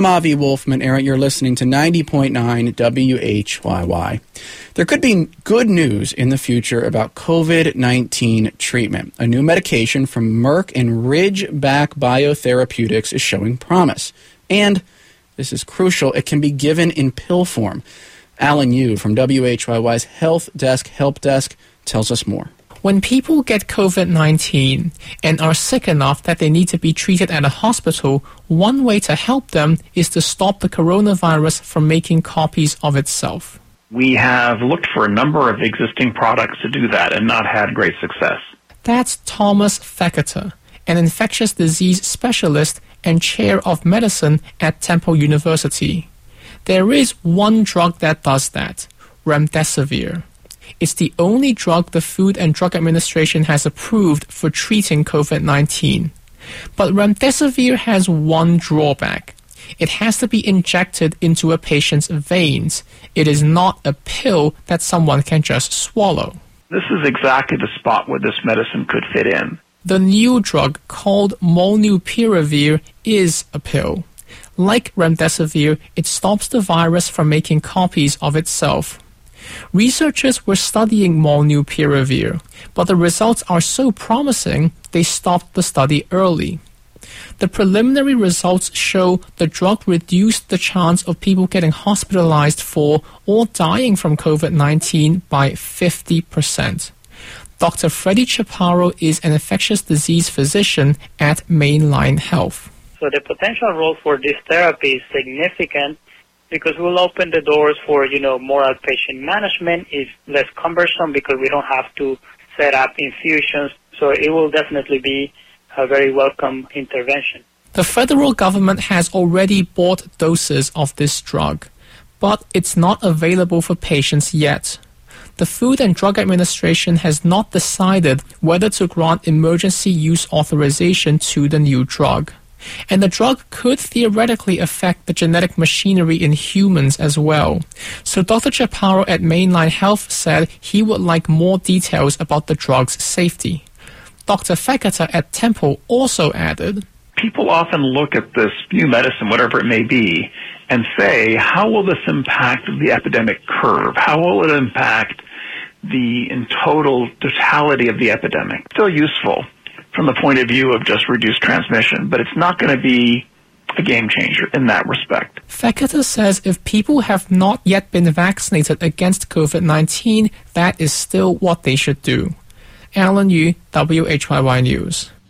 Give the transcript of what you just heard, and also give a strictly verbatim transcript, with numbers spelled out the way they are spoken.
I'm Avi Wolfman, Aaron. You're listening to ninety point nine W H Y Y. There could be good news in the future about COVID nineteen treatment. A new medication from Merck and Ridgeback Biotherapeutics is showing promise. And, this is crucial, it can be given in pill form. Alan Yu from W H Y Y's Health Desk Help Desk tells us more. When people get COVID nineteen and are sick enough that they need to be treated at a hospital, one way to help them is to stop the coronavirus from making copies of itself. We have looked for a number of existing products to do that and not had great success. That's Thomas Feketer, an infectious disease specialist and chair of medicine at Temple University. There is one drug that does that, remdesivir. It's the only drug the Food and Drug Administration has approved for treating COVID nineteen. But remdesivir has one drawback. It has to be injected into a patient's veins. It is not a pill that someone can just swallow. This is exactly the spot where this medicine could fit in. The new drug called molnupiravir is a pill. Like remdesivir, it stops the virus from making copies of itself. Researchers were studying molnupiravir, but the results are so promising they stopped the study early. The preliminary results show the drug reduced the chance of people getting hospitalized for or dying from COVID nineteen by fifty percent. Doctor Freddie Chaparro is an infectious disease physician at Mainline Health. So the potential role for this therapy is significant because we'll open the doors for, you know, more outpatient management. It's less cumbersome because we don't have to set up infusions. So it will definitely be a very welcome intervention. The federal government has already bought doses of this drug, but it's not available for patients yet. The Food and Drug Administration has not decided whether to grant emergency use authorization to the new drug. And the drug could theoretically affect the genetic machinery in humans as well. So Doctor Chaparro at Mainline Health said he would like more details about the drug's safety. Doctor Feketer at Temple also added, People often look at this new medicine, whatever it may be, and say, how will this impact the epidemic curve? How will it impact the in total totality of the epidemic? Still useful from the point of view of just reduced transmission, but it's not going to be a game changer in that respect. Feketer says if people have not yet been vaccinated against COVID nineteen, that is still what they should do. Alan Yu, W H Y Y News.